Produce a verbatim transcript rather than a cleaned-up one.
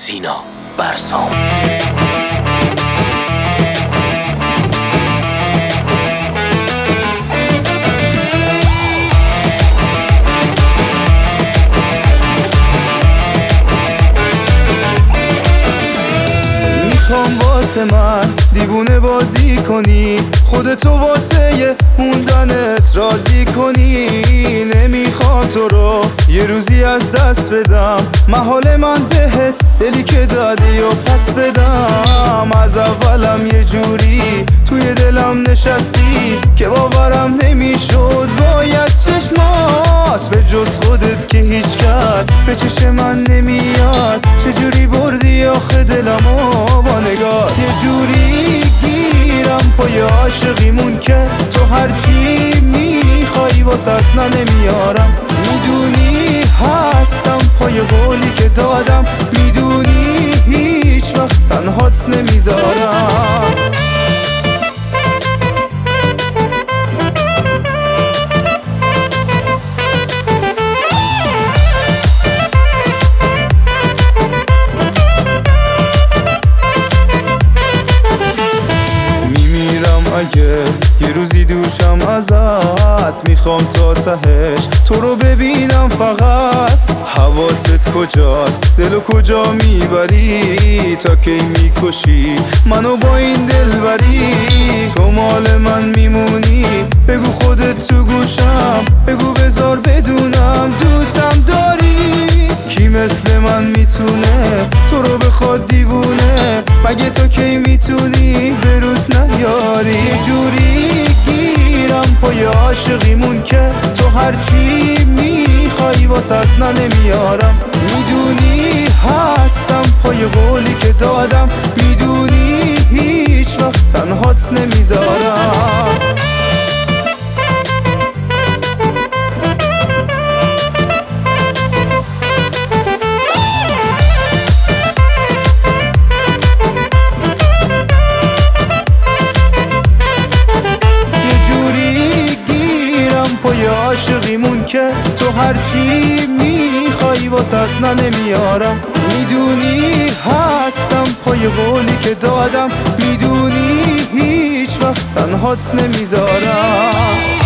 سینا برسام. میخوام واسه من دیوونه بازی کنی، خودتو واسه موندنت راضی کنی. نمیخوام تو رو یه روزی از دست بدم، محال من بهت دلی که دادی و پس بدم. از اولم یه جوری توی دلم نشستی که باورم نمیشد وای از چشمات، به جز خودت که هیچ کس به چشم من نمیاد. چجوری بردی آخه دلمو با نگاه، یه جوری گیرم پای عاشقیمون که تو هرچی میخوای واسط نه نمیارم. میدونی هستم پای قولی که دادم، میدونی هیچ وقت تنهات نمیذارم. اگه یه روزی دوشم ازت، میخوام تا تهش تو رو ببینم فقط. حواست کجاست؟ دلو کجا میبری؟ تا کی میکشی منو با این دلبری؟ تو مال من میمونی، بگو خودت تو گوشم، بگو بذار بدونم دوستم داری. کی مثل من میتونه تو رو بخواد دیوونه؟ مگه تو کی میتونی به روز نیاری؟ یه جوری گیرم پای عاشقیمون که تو هرچی میخوای واسط نه نمیارم. میدونی هستم پای قولی که دادم، میدونی هیچ وقت تنهات نمیذارم. پای عاشقیمون که تو هرچی میخوای واسط نه نمیارم. میدونی هستم پای قولی که دادم، میدونی هیچ وقت تنهات نمیذارم.